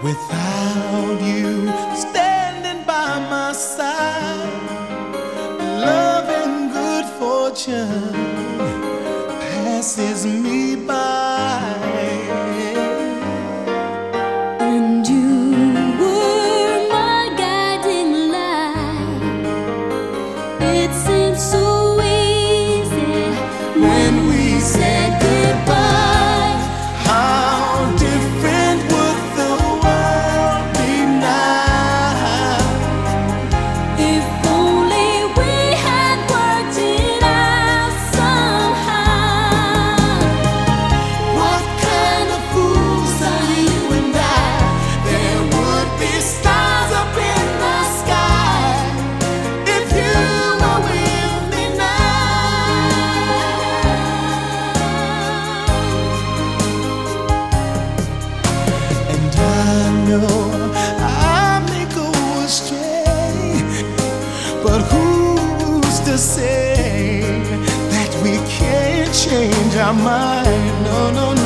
Without you standing by my side, love and good fortune passes me by. And you were my guiding light. It seemed so easy when we said goodbye. How different would the world be now If only we had worked it out somehow. What kind of fools are you and I? There would be stars up in the sky if you were with me now. And I know I may go astray, but who's to say that we can't change our mind? No, no, no.